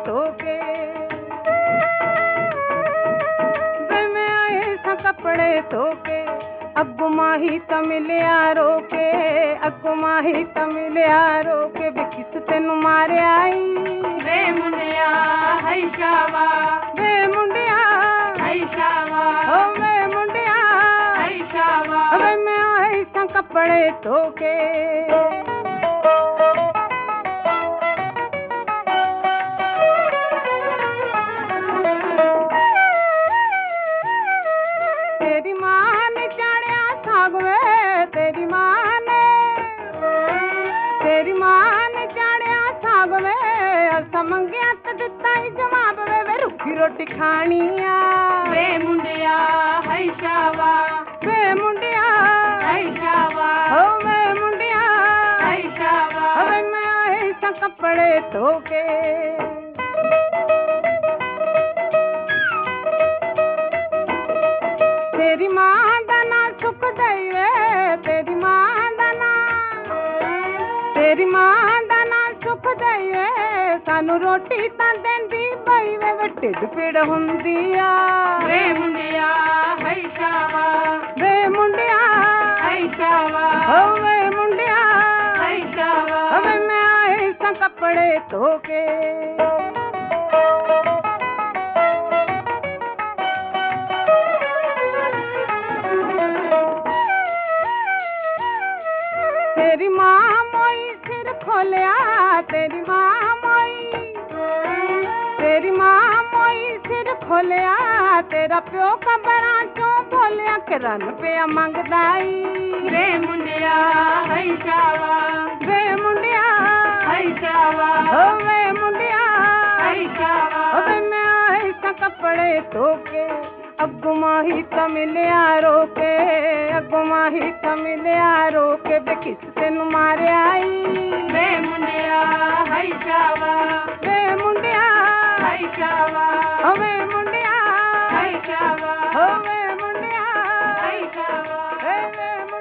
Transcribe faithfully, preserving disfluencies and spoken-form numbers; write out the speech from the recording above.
ਧੋਕੇ ਵੇ ਮੈਂ ਆਏ ਸਾਂ ਕੱਪੜੇ ਧੋਕੇ ਅੱਗੋਂ ਮਾਹੀ ਤਾਂ ਮਿਲਿਆ ਰੋਕੇ ਅੱਗੋਂ ਮਾਹੀ ਤਾਂ ਮਿਲਿਆ ਰੋਕੇ ਵੇ ਕਿਸ ਤੈਨੂੰ ਮਾਰਿਆ ਈ ਵੇ ਮੁੰਡਿਆ ਹੈ ਸ਼ਾਵਾ ਵੇ ਮੁੰਡਿਆ ਹੈ ਸ਼ਾਵਾ ਓ ਵੇ ਮੁੰਡਿਆ ਹੈ ਸ਼ਾਵਾ ਵੇ ਮੈਂ ਆਏ ਸਾਂ ਕੱਪੜੇ ਧੋਕੇ ਤੇਰੀ ਮਾਂ ਨੇ ਚਾੜਿਆ ਸਾਗ ਵੇ ਤੇਰੀ ਮਾਂ ਨੇ ਤੇਰੀ ਮਾਂ ਨੇ ਚਾੜਿਆ ਸਾਗ ਵੇ ਅਸਾਂ ਮੰਗਿਆ ਤੇ ਦਿੱਤਾ ਈ ਜਵਾਬ ਵੇ ਵੇ ਰੁੱਖੀ ਰੋਟੀ ਖਾਣੀ ਆ ਵੇ ਮੁੰਡਿਆ ਹੈ ਸ਼ਾਵਾ ਵੇ ਮੁੰਡਿਆ ਹੈ ਸ਼ਾਵਾ ਓ ਵੇ ਮੁੰਡਿਆ ਹੈ ਸ਼ਾਵਾ ਵੇ ਮੈਂ ਆਏ ਸਾਂ ਕੱਪੜੇ ਧੋਕੇ ਤੇਰੀ ਮਾਂ ਦਾ ਨਾਂ ਸੁਖਦਈ ਵੇ ਤੇਰੀ ਮਾਂ ਦਾ ਨਾਂ ਤੇਰੀ ਮਾਂ ਦਾ ਨਾਂ ਸੁਖਦਈ ਵੇ ਸਾਨੂੰ ਰੋਟੀ ਤਾਂ ਦਿੰਦੀ ਪਈ ਵੇ ਵੇ ਢਿੱਡ ਪੀੜ ਹੁੰਦੀ ਆ ਵੇ ਮੁੰਡਿਆ ਹੈ ਸ਼ਾਵਾ ਵੇ ਮੁੰਡਿਆ ਹੈ ਸ਼ਾਵਾ ਓ ਵੇ ਮੁੰਡਿਆ ਹੈ ਸ਼ਾਵਾ ਵੇ ਮੈਂ ਆਏ ਸਾਂ ਕੱਪੜੇ ਧੋਕੇ ਤੇਰੀ ਮਾਂ ਮੋਈ ਸਿਰ ਖੋਲਿਆ ਤੇਰੀ ਮਾਂ ਮੋਈ ਤੇਰੀ ਮਾਂ ਮੋਈ ਸਿਰ ਖੋਲਿਆ ਤੇਰਾ ਪਿਓ ਕਬਰਾਂ ਚੋਂ ਬੋਲਿਆ ਕਿ ਰਨ ਪਿਆ ਮੰਗਦਾ ਈ ਵੇ ਮੁੰਡਿਆ ਹੈ ਸ਼ਾਵਾ ਵੇ ਮੁੰਡਿਆ ਹੈ ਸ਼ਾਵਾ ਓ ਵੇ ਮੁੰਡਿਆ ਹੈ ਸ਼ਾਵਾ ਵੇ ਮੈਂ ਆਏ ਸਾਂ ਕੱਪੜੇ ਧੋਕੇ ਅੱਗੋਂ ਮਾਹੀ ਤਾਂ ਮਿਲਿਆ ਰੋਕੇ ਅੱਗੋਂ ਮਾਹੀ ਤਾਂ ਮਿਲਿਆ ਰੋਕੇ ਵੇ ਕਿਸ ਤੈਨੂੰ ਮਾਰਿਆ ਈ ਵੇ ਮੁੰਡਿਆ ਹੈ ਸ਼ਾਵਾ ਵੇ ਮੁੰਡਿਆ ਹੈ ਸ਼ਾਵਾ ਓ ਵੇ ਮੁੰਡਿਆ ਹੈ ਸ਼ਾਵਾ ਓ ਵੇ ਮੁੰਡਿਆ ਹੈ ਸ਼ਾਵਾ ਵੇ ਵੇ ਮੁੰਡਿਆ